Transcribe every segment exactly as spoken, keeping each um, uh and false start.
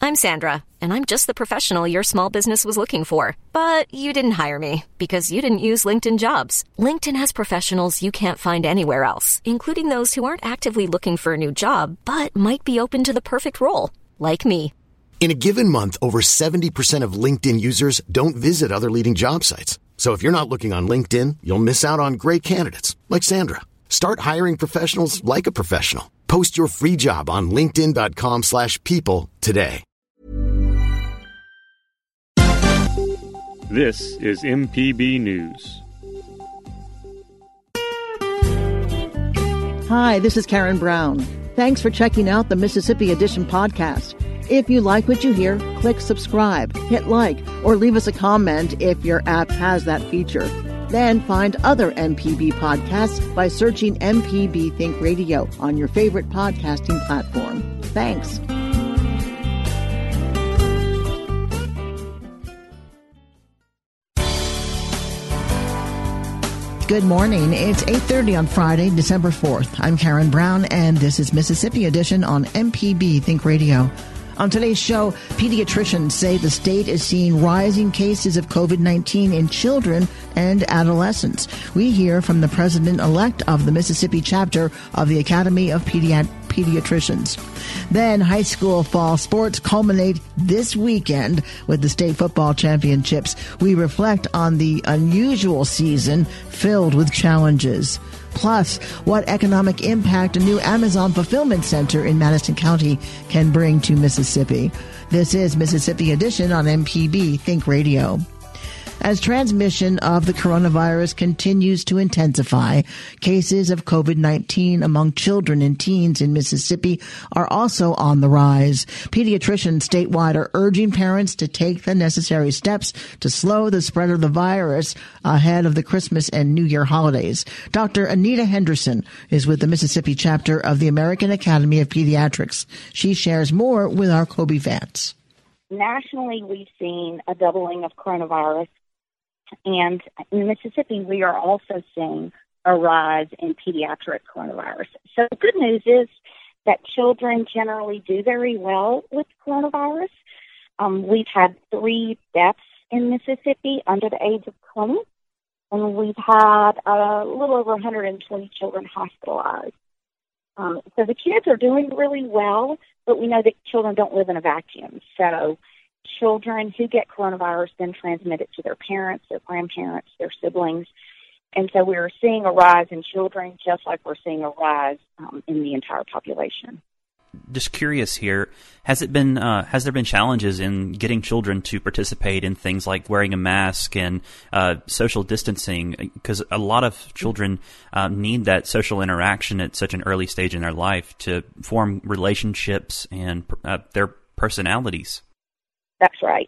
I'm Sandra, and I'm just the professional your small business was looking for. But you didn't hire me because you didn't use LinkedIn Jobs. LinkedIn has professionals you can't find anywhere else, including those who aren't actively looking for a new job, but might be open to the perfect role, like me. In a given month, over seventy percent of LinkedIn users don't visit other leading job sites. So if you're not looking on LinkedIn, you'll miss out on great candidates like Sandra. Start hiring professionals like a professional. Post your free job on linkedin.com slash people today. This is M P B News. Hi, this is Karen Brown. Thanks for checking out the Mississippi Edition podcast. If you like what you hear, click subscribe, hit like, or leave us a comment if your app has that feature. Then find other M P B podcasts by searching M P B Think Radio on your favorite podcasting platform. Thanks. Good morning. It's eight thirty on Friday, December fourth. I'm Karen Brown, and this is Mississippi Edition on M P B Think Radio. On today's show, pediatricians say the state is seeing rising cases of COVID nineteen in children and adolescents. We hear from the president-elect of the Mississippi chapter of the Academy of Pediat- Pediatricians. Then high school fall sports culminate this weekend with the state football championships. We reflect on the unusual season filled with challenges. Plus, what economic impact a new Amazon fulfillment center in Madison County can bring to Mississippi. This is Mississippi Edition on M P B Think Radio. As transmission of the coronavirus continues to intensify, cases of COVID nineteen among children and teens in Mississippi are also on the rise. Pediatricians statewide are urging parents to take the necessary steps to slow the spread of the virus ahead of the Christmas and New Year holidays. Doctor Anita Henderson is with the Mississippi chapter of the American Academy of Pediatrics. She shares more with our Kobe Vance. Nationally, we've seen a doubling of coronavirus. And in Mississippi, we are also seeing a rise in pediatric coronavirus. So the good news is that children generally do very well with coronavirus. Um, we've had three deaths in Mississippi under the age of twenty, and we've had a little over one hundred twenty children hospitalized. Um, so the kids are doing really well, but we know that children don't live in a vacuum. So children who get coronavirus then transmit it to their parents, their grandparents, their siblings. And so we're seeing a rise in children just like we're seeing a rise um, in the entire population. Just curious here, has it been uh, has there been challenges in getting children to participate in things like wearing a mask and uh, social distancing? Because a lot of children uh, need that social interaction at such an early stage in their life to form relationships and uh, their personalities. That's right.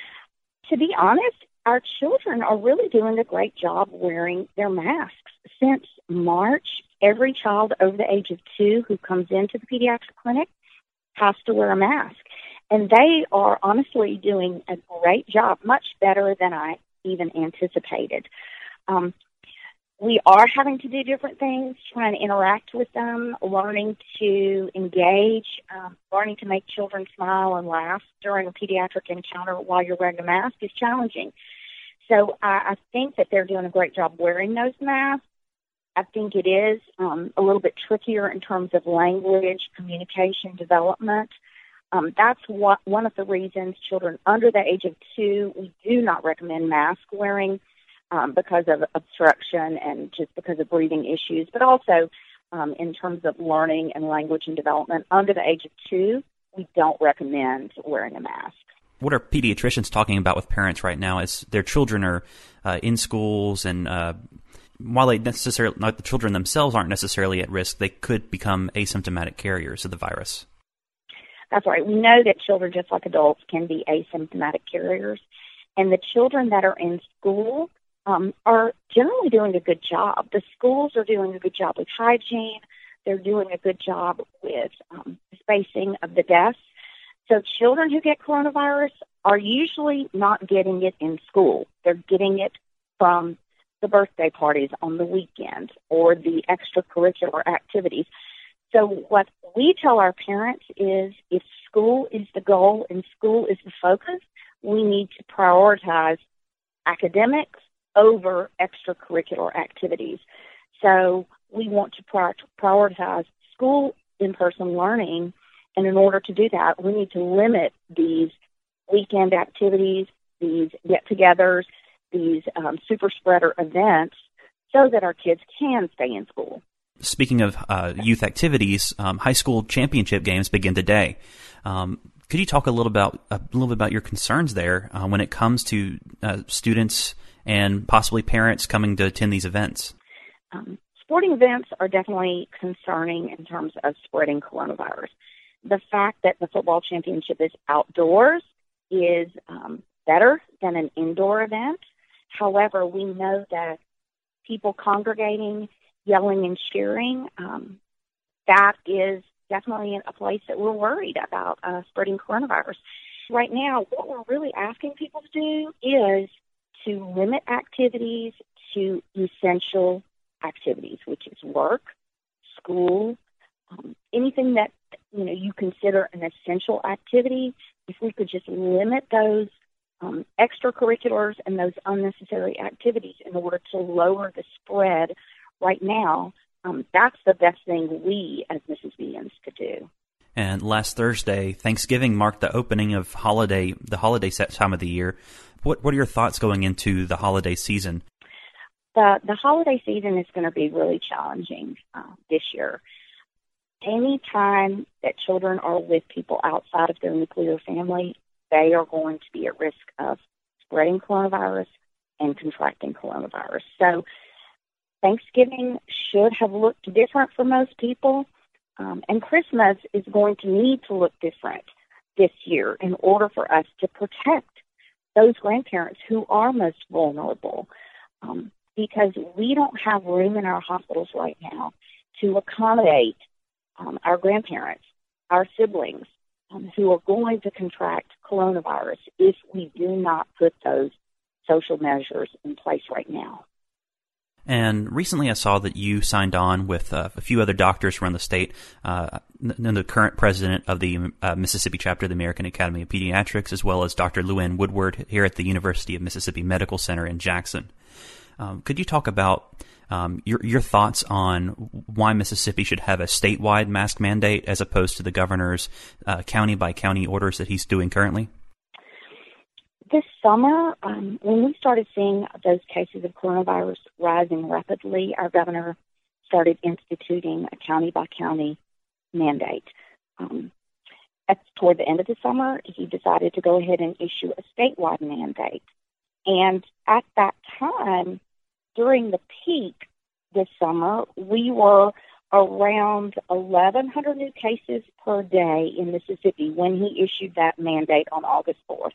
To be honest, our children are really doing a great job wearing their masks. Since March, every child over the age of two who comes into the pediatric clinic has to wear a mask. And they are honestly doing a great job, much better than I even anticipated. Um, we are having to do different things, trying to interact with them, learning to engage, um, learning to make children smile and laugh during a pediatric encounter while you're wearing a mask is challenging. So I, I think that they're doing a great job wearing those masks. I think it is um, a little bit trickier in terms of language, communication, development. Um, that's what, one of the reasons children under the age of two, we do not recommend mask wearing. Um, because of obstruction and just because of breathing issues, but also um, in terms of learning and language and development. Under the age of two, we don't recommend wearing a mask. What are pediatricians talking about with parents right now as their children are uh, in schools and uh, while they necessarily, not the children themselves aren't necessarily at risk, they could become asymptomatic carriers of the virus? That's right. We know that children, just like adults, can be asymptomatic carriers. And the children that are in school Um, are generally doing a good job. The schools are doing a good job with hygiene. They're doing a good job with um, spacing of the desks. So children who get coronavirus are usually not getting it in school. They're getting it from the birthday parties on the weekend or the extracurricular activities. So what we tell our parents is if school is the goal and school is the focus, we need to prioritize academics over extracurricular activities. So we want to prioritize school in-person learning, and in order to do that, we need to limit these weekend activities, these get-togethers, these um, super spreader events, so that our kids can stay in school. Speaking of uh, youth activities, um, high school championship games begin today. Um, could you talk a little about a little bit about your concerns there uh, when it comes to uh, students and possibly parents coming to attend these events? Um, sporting events are definitely concerning in terms of spreading coronavirus. The fact that the football championship is outdoors is um, better than an indoor event. However, we know that people congregating, yelling and cheering, um, that is definitely a place that we're worried about uh, spreading coronavirus. Right now, what we're really asking people to do is to limit activities to essential activities, which is work, school, um, anything that you know you consider an essential activity. If we could just limit those um, extracurriculars and those unnecessary activities in order to lower the spread right now, um, that's the best thing we as Mississippians could do. And last Thursday, Thanksgiving marked the opening of holiday, the holiday set time of the year. What What are your thoughts going into the holiday season? The the holiday season is going to be really challenging uh, this year. Any time that children are with people outside of their nuclear family, they are going to be at risk of spreading coronavirus and contracting coronavirus. So Thanksgiving should have looked different for most people, um, and Christmas is going to need to look different this year in order for us to protect those grandparents who are most vulnerable, um, because we don't have room in our hospitals right now to accommodate um, our grandparents, our siblings, um, who are going to contract coronavirus if we do not put those social measures in place right now. And recently I saw that you signed on with uh, a few other doctors around the state, uh, and the current president of the uh, Mississippi chapter of the American Academy of Pediatrics, as well as Doctor Luann Woodward here at the University of Mississippi Medical Center in Jackson. Um, could you talk about um, your, your thoughts on why Mississippi should have a statewide mask mandate as opposed to the governor's uh, county-by-county orders that he's doing currently? This summer, um, when we started seeing those cases of coronavirus rising rapidly, our governor started instituting a county-by-county mandate. Um, at, toward the end of the summer, he decided to go ahead and issue a statewide mandate. And at that time, during the peak this summer, we were around eleven hundred new cases per day in Mississippi when he issued that mandate on August fourth.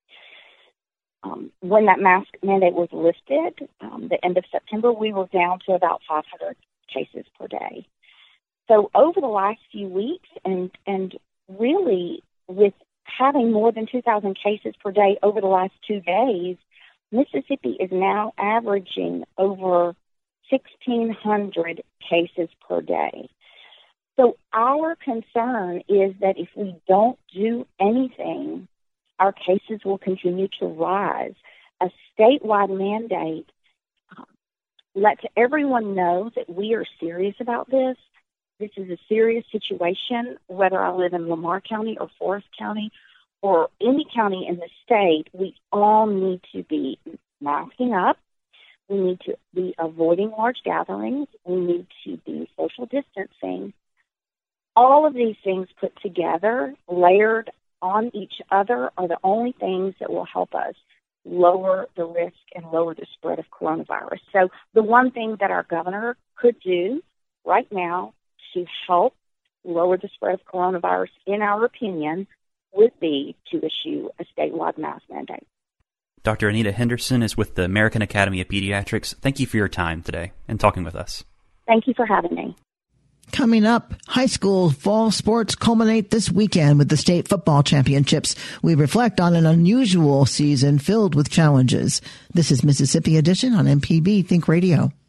Um, when that mask mandate was lifted, um, the end of September, we were down to about five hundred cases per day. So over the last few weeks, and and really with having more than two thousand cases per day over the last two days, Mississippi is now averaging over sixteen hundred cases per day. So our concern is that if we don't do anything, our cases will continue to rise. A statewide mandate um, lets everyone know that we are serious about this. This is a serious situation, whether I live in Lamar County or Forest County or any county in the state. We all need to be masking up. We need to be avoiding large gatherings. We need to be social distancing. All of these things put together, layered on each other, are the only things that will help us lower the risk and lower the spread of coronavirus. So the one thing that our governor could do right now to help lower the spread of coronavirus, in our opinion, would be to issue a statewide mask mandate. Doctor Anita Henderson is with the American Academy of Pediatrics. Thank you for your time today and talking with us. Thank you for having me. Coming up, high school fall sports culminate this weekend with the state football championships. We reflect on an unusual season filled with challenges. This is Mississippi Edition on M P B Think Radio.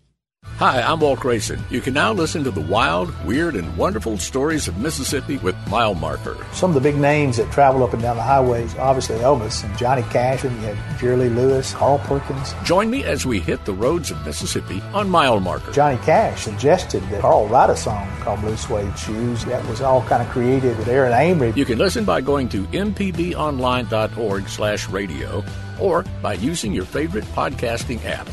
Hi, I'm Walt Grayson. You can now listen to the wild, weird, and wonderful stories of Mississippi with Mile Marker. Some of the big names that travel up and down the highways, obviously Elvis and Johnny Cash, and you have Jerry Lee Lewis, Carl Perkins. Join me as we hit the roads of Mississippi on Mile Marker. Johnny Cash suggested that Carl write a song called Blue Suede Shoes. That was all kind of created with Aaron Amory. You can listen by going to m p b online dot org slash radio or by using your favorite podcasting app.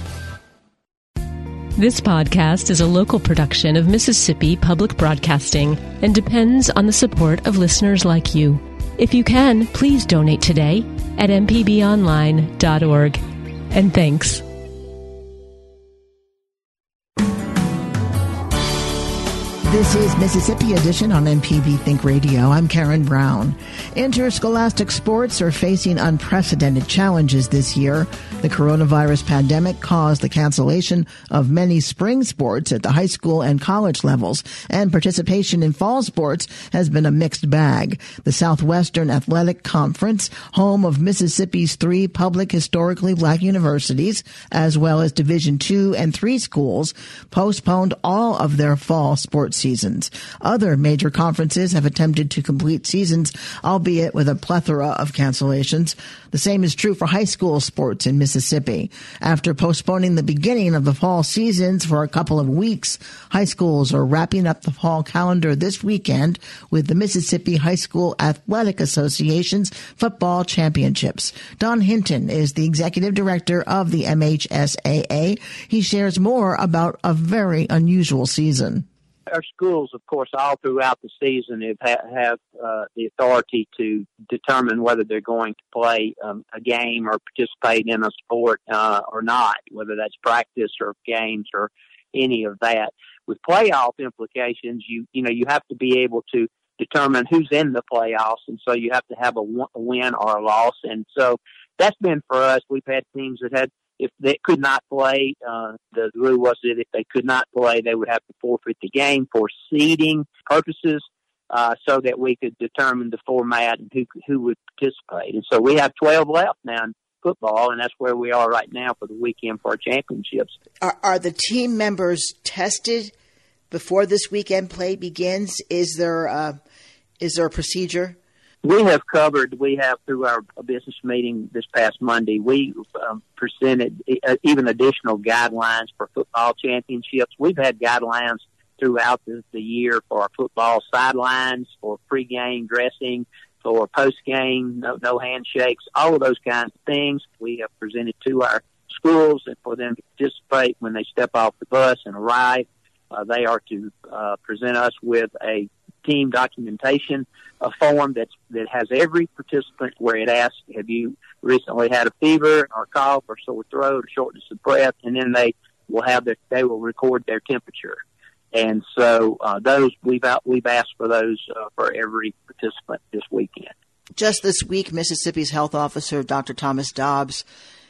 This podcast is a local production of Mississippi Public Broadcasting and depends on the support of listeners like you. If you can, please donate today at m p b online dot org. And thanks. This is Mississippi Edition on M P B Think Radio. I'm Karen Brown. Interscholastic sports are facing unprecedented challenges this year. The coronavirus pandemic caused the cancellation of many spring sports at the high school and college levels, and participation in fall sports has been a mixed bag. The Southwestern Athletic Conference, home of Mississippi's three public historically black universities, as well as Division two and three schools, postponed all of their fall sports seasons. Other major conferences have attempted to complete seasons, albeit with a plethora of cancellations. The same is true for high school sports in Mississippi. After postponing the beginning of the fall seasons for a couple of weeks, high schools are wrapping up the fall calendar this weekend with the Mississippi High School Athletic Association's football championships. Don Hinton is the executive director of the M H S A A. He shares more about a very unusual season. Our schools, of course, all throughout the season have, have uh, the authority to determine whether they're going to play um, a game or participate in a sport uh, or not, whether that's practice or games or any of that. With playoff implications, you you know you have to be able to determine who's in the playoffs, and so you have to have a, a win or a loss. And so that's been for us. We've had teams that had. If they could not play, uh, the rule was that if they could not play, they would have to forfeit the game for seeding purposes, uh, so that we could determine the format and who who would participate. And so we have twelve left now in football, and that's where we are right now for the weekend for our championships. Are, are the team members tested before this weekend play begins? Is there a, is there a procedure? We have covered, we have through our business meeting this past Monday, we um, presented uh, even additional guidelines for football championships. We've had guidelines throughout the, the year for our football sidelines, for pregame dressing, for postgame, no, no handshakes, all of those kinds of things. We have presented to our schools and for them to participate when they step off the bus and arrive. Uh, they are to uh, present us with a team documentation, a form that's, that has every participant where it asks, have you recently had a fever or cough or sore throat or shortness of breath? And then they will have their, they will record their temperature. And so uh, those we've out, we've asked for those uh, for every participant this weekend. Just this week, Mississippi's health officer, Doctor Thomas Dobbs,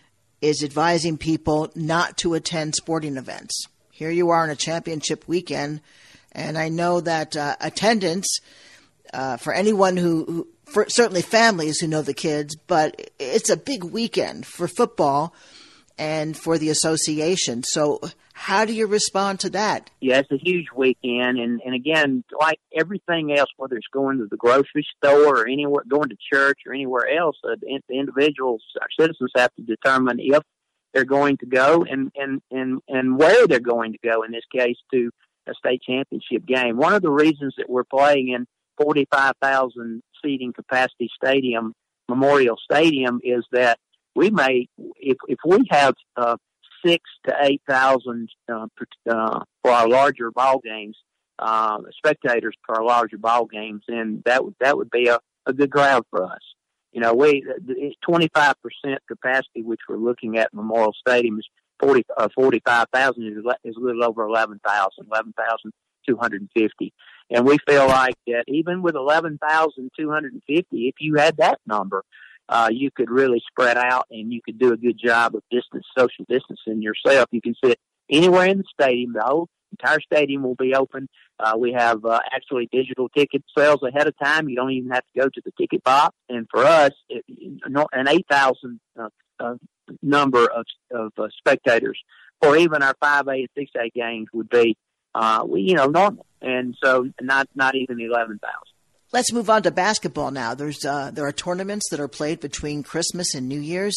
is advising people not to attend sporting events. Here you are on a championship weekend, and I know that uh, attendance uh, for anyone who, who for certainly families who know the kids, but it's a big weekend for football and for the association. So how do you respond to that? Yeah, it's a huge weekend. And, and again, like everything else, whether it's going to the grocery store or anywhere, going to church or anywhere else, uh, the individuals, our citizens have to determine if they're going to go and, and, and, and where they're going to go, in this case, to a state championship game. One of the reasons that we're playing in forty-five thousand seating capacity stadium, Memorial Stadium, is that we may, if if we have uh, six to eight thousand uh, uh, for our larger ball games, uh, spectators for our larger ball games, then that would that would be a, a good crowd for us. You know, we it's twenty-five percent capacity, which we're looking at Memorial Stadium, is forty uh, forty-five thousand is, is a little over eleven thousand, eleven thousand two hundred fifty. And we feel like that even with eleven thousand two hundred fifty, if you had that number, uh, you could really spread out and you could do a good job of distance, social distancing yourself. You can sit anywhere in the stadium. The whole entire stadium will be open. Uh, we have uh, actually digital ticket sales ahead of time. You don't even have to go to the ticket box. And for us, it, an eight thousand uh, uh, number of, of uh, spectators or even our five A and six A games would be, uh, we, you know, normal. And so not, not even eleven thousand. Let's move on to basketball now. There's, uh, there are tournaments that are played between Christmas and New Year's.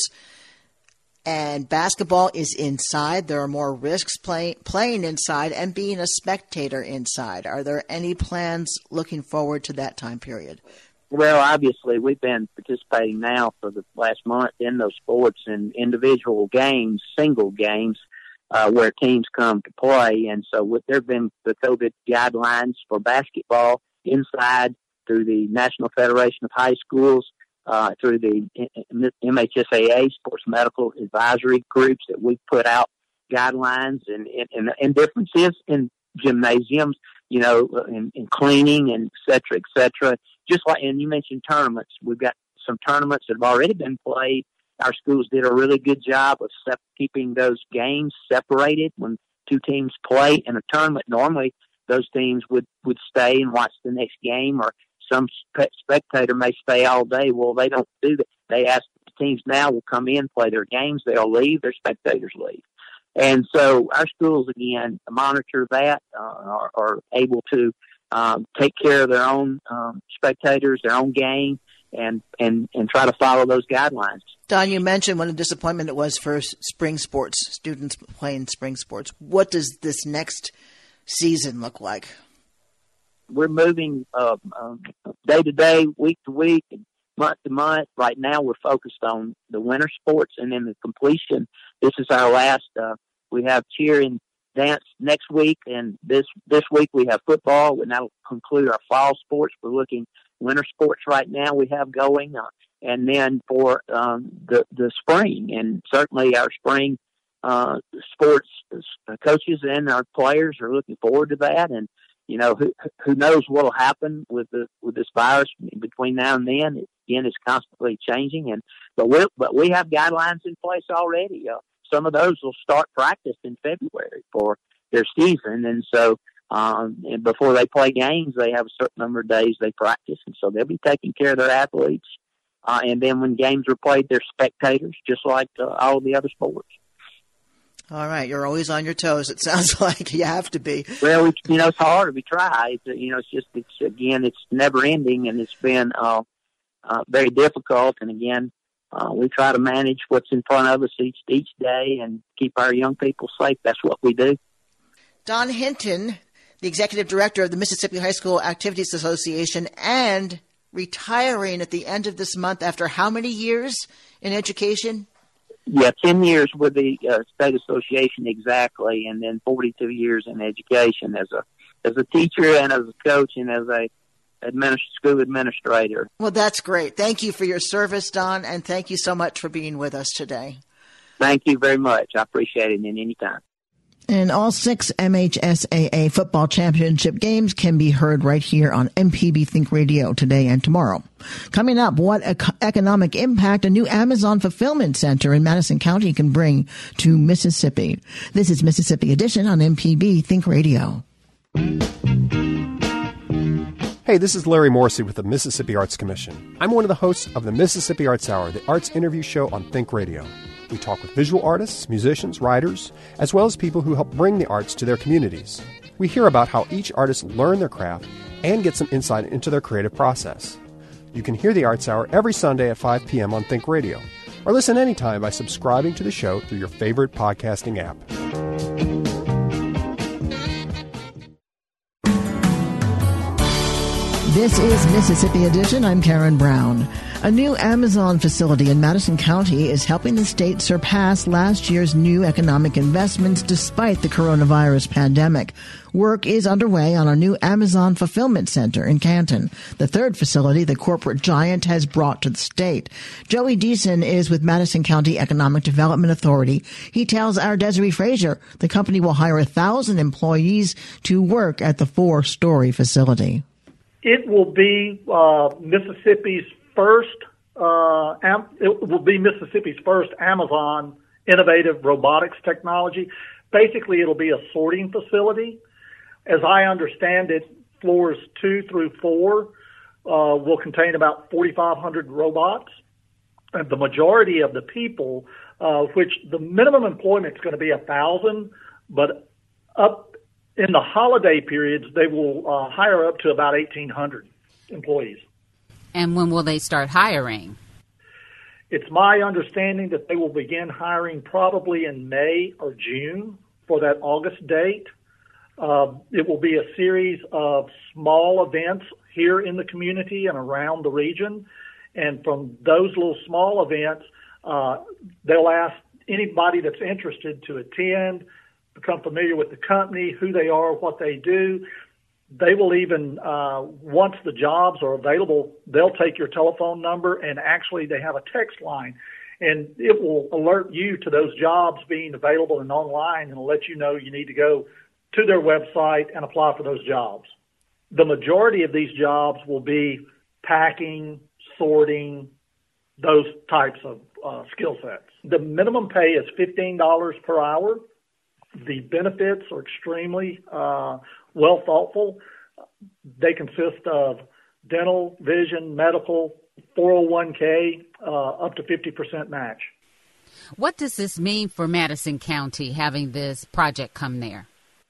And basketball is inside. There are more risks play, playing inside and being a spectator inside. Are there any plans looking forward to that time period? Well, obviously, we've been participating now for the last month in those sports and individual games, single games, uh, where teams come to play. And so with, there have been the COVID guidelines for basketball inside through the National Federation of High Schools, uh, through the M H S A A, Sports Medical Advisory Groups, that we've put out guidelines and, and, and differences in gymnasiums, you know, in, in cleaning and et cetera, et cetera. Just like, and you mentioned tournaments. We've got some tournaments that have already been played. Our schools did a really good job of sep- keeping those games separated. When two teams play in a tournament, normally those teams would, would stay and watch the next game, or some spe- spectator may stay all day. Well, they don't do that. They ask the teams now will come in, play their games, they'll leave, their spectators leave. And so our schools, again, monitor that, uh, are, are able to um, take care of their own um, spectators, their own game, and, and, and try to follow those guidelines. Don, you mentioned what a disappointment it was for spring sports, students playing spring sports. What does this next season look like? We're moving uh, um, day to day, week to week, and month to month. Right now, we're focused on the winter sports and then the completion. This is our last. Uh, we have cheer and dance next week, and this this week we have football, and that'll conclude our fall sports. We're looking winter sports right now. We have going, uh, and then for um, the the spring, and certainly our spring uh, sports coaches and our players are looking forward to that. And you know, who who knows what will happen with the with this virus between now and then? It, again, it's constantly changing, and but we but we have guidelines in place already. Uh, some of those will start practice in February for their season, and so um, and before they play games, they have a certain number of days they practice, and so they'll be taking care of their athletes. Uh, and then when games are played, they're spectators, just like uh, all of the other sports. All right, you're always on your toes. It sounds like you have to be. Well, it's, you know, it's hard. We try. It's, you know, it's just, it's again, it's never ending, and it's been uh, uh, very difficult. And again, uh, we try to manage what's in front of us each each day and keep our young people safe. That's what we do. Don Hinton, the executive director of the Mississippi High School Activities Association, and retiring at the end of this month after how many years in education? Yeah, ten years with the uh, state association exactly, and then forty-two years in education as a as a teacher and as a coach and as a administ- school administrator. Well, that's great. Thank you for your service, Don, and thank you so much for being with us today. Thank you very much. I appreciate it, and any time. And all six M H S A A football championship games can be heard right here on M P B Think Radio today and tomorrow. Coming up, what ec- economic impact a new Amazon fulfillment center in Madison County can bring to Mississippi. This is Mississippi Edition on M P B Think Radio. Hey, this is Larry Morrissey with the Mississippi Arts Commission. I'm one of the hosts of the Mississippi Arts Hour, the arts interview show on Think Radio. We talk with visual artists, musicians, writers, as well as people who help bring the arts to their communities. We hear about how each artist learned their craft and get some insight into their creative process. You can hear the Arts Hour every Sunday at five p.m. on Think Radio, or listen anytime by subscribing to the show through your favorite podcasting app. This is Mississippi Edition. I'm Karen Brown. A new Amazon facility in Madison County is helping the state surpass last year's new economic investments despite the coronavirus pandemic. Work is underway on a new Amazon fulfillment center in Canton, the third facility the corporate giant has brought to the state. Joey Deason is with Madison County Economic Development Authority. He tells our Desiree Frazier the company will hire a thousand employees to work at the four-story facility. It will be uh, Mississippi's first. Uh, am- it will be Mississippi's first Amazon innovative robotics technology. Basically, it'll be a sorting facility. As I understand it, floors two through four uh, will contain about forty-five hundred robots. And the majority of the people uh, which the minimum employment is going to be a thousand, but up in the holiday periods, they will uh, hire up to about eighteen hundred employees. And when will they start hiring? It's my understanding that they will begin hiring probably in May or June for that August date. Uh, it will be a series of small events here in the community and around the region. And from those little small events, uh, they'll ask anybody that's interested to attend, become familiar with the company, who they are, what they do. They will even, uh, once the jobs are available, they'll take your telephone number, and actually they have a text line. And it will alert you to those jobs being available and online, and let you know you need to go to their website and apply for those jobs. The majority of these jobs will be packing, sorting, those types of uh, skill sets. The minimum pay is fifteen dollars per hour. The benefits are extremely uh, well thoughtful. They consist of dental, vision, medical, four oh one k, uh, up to fifty percent match. What does this mean for Madison County, having this project come there?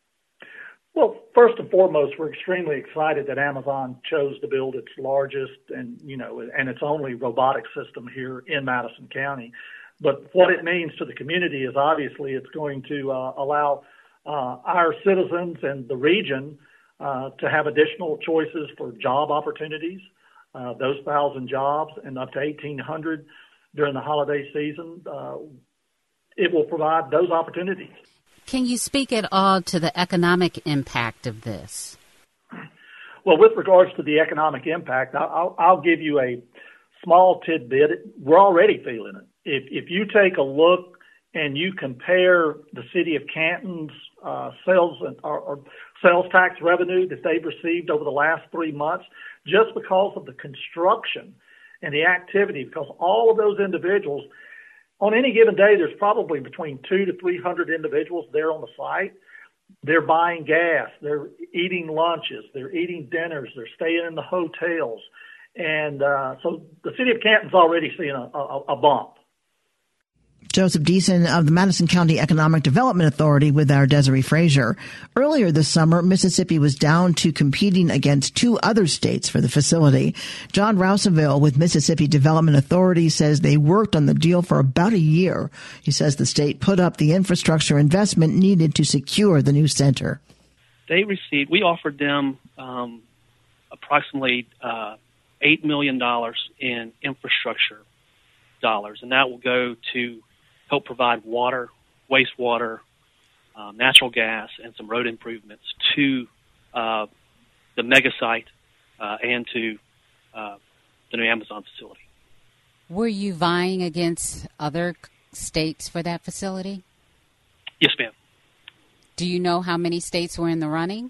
Well, first and foremost, we're extremely excited that Amazon chose to build its largest and, you know, and its only robotic system here in Madison County. But what it means to the community is obviously it's going to uh, allow uh, our citizens and the region uh, to have additional choices for job opportunities, uh, those thousand jobs and up to eighteen hundred during the holiday season. Uh, it will provide those opportunities. Can you speak at all to the economic impact of this? Well, with regards to the economic impact, I'll, I'll give you a small tidbit. We're already feeling it. If, if you take a look and you compare the city of Canton's uh, sales and or, or sales tax revenue that they've received over the last three months, just because of the construction and the activity, because all of those individuals, on any given day, there's probably between two to three hundred individuals there on the site. They're buying gas, they're eating lunches, they're eating dinners, they're staying in the hotels, and uh, so the city of Canton's already seeing a, a, a bump. Joseph Deason of the Madison County Economic Development Authority with our Desiree Frazier. Earlier this summer, Mississippi was down to competing against two other states for the facility. John Rouseville with Mississippi Development Authority says they worked on the deal for about a year. He says the state put up the infrastructure investment needed to secure the new center. They received, we offered them um, approximately uh, eight million dollars in infrastructure dollars, and that will go to help provide water, wastewater, uh, natural gas, and some road improvements to uh, the mega site uh, and to uh, the new Amazon facility. Were you vying against other states for that facility? Yes, ma'am. Do you know how many states were in the running?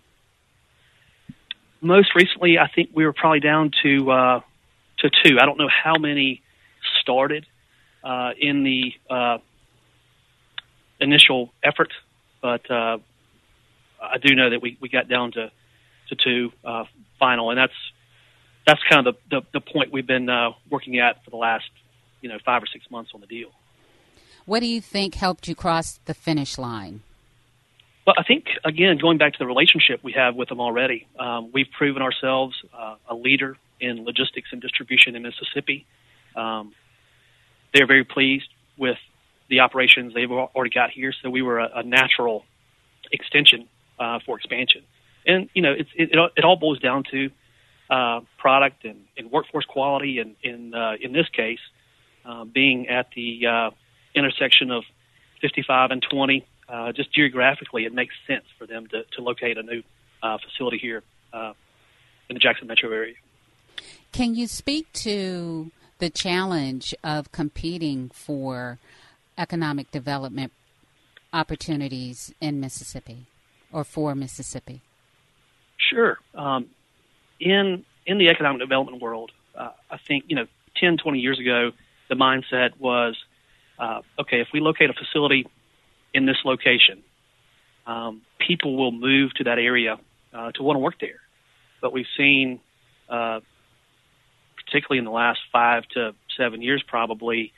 Most recently, I think we were probably down to uh, to two. I don't know how many started uh, in the uh, initial effort, but uh, I do know that we, we got down to to two uh, final, and that's that's kind of the, the, the point we've been uh, working at for the last you know five or six months on the deal. What do you think helped you cross the finish line? Well, I think, again, going back to the relationship we have with them already, um, we've proven ourselves uh, a leader in logistics and distribution in Mississippi. Um, they're very pleased with the operations they've already got here, so we were a, a natural extension uh, for expansion. And, you know, it's, it, it all boils down to uh, product and, and workforce quality, and in, uh, in this case, uh, being at the uh, intersection of fifty-five and twenty, uh, just geographically, it makes sense for them to, to locate a new uh, facility here uh, in the Jackson metro area. Can you speak to the challenge of competing for economic development opportunities in Mississippi or for Mississippi? Sure. Um, in in the economic development world, uh, I think, you know, ten, twenty years ago, the mindset was, uh, okay, if we locate a facility in this location, um, people will move to that area uh, to want to work there. But we've seen, uh, particularly in the last five to seven years probably,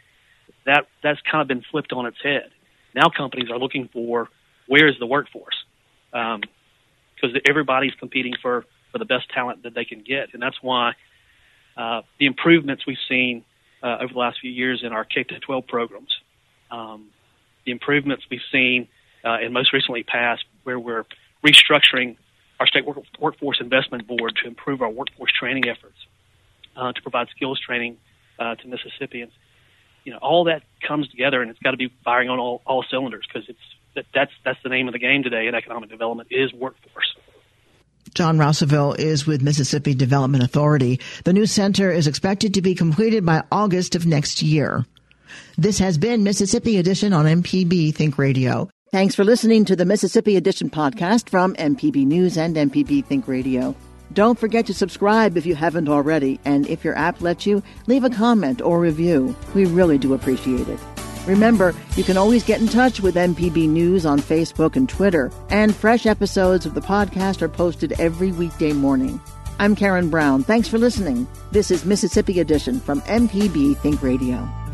that that's kind of been flipped on its head. Now companies are looking for where is the workforce, because um, everybody's competing for, for the best talent that they can get, and that's why uh, the improvements we've seen uh, over the last few years in our K through twelve programs, um, the improvements we've seen, uh, and most recently passed, where we're restructuring our state work, workforce investment board to improve our workforce training efforts, uh, to provide skills training uh, to Mississippians. You know, all that comes together, and it's got to be firing on all, all cylinders, because it's that, that's that's the name of the game today in economic development is workforce. John Rouseville is with Mississippi Development Authority. The new center is expected to be completed by August of next year. This has been Mississippi Edition on M P B Think Radio. Thanks for listening to the Mississippi Edition podcast from M P B News and M P B Think Radio. Don't forget to subscribe if you haven't already, and if your app lets you, leave a comment or review. We really do appreciate it. Remember, you can always get in touch with M P B News on Facebook and Twitter, and fresh episodes of the podcast are posted every weekday morning. I'm Karen Brown. Thanks for listening. This is Mississippi Edition from M P B Think Radio.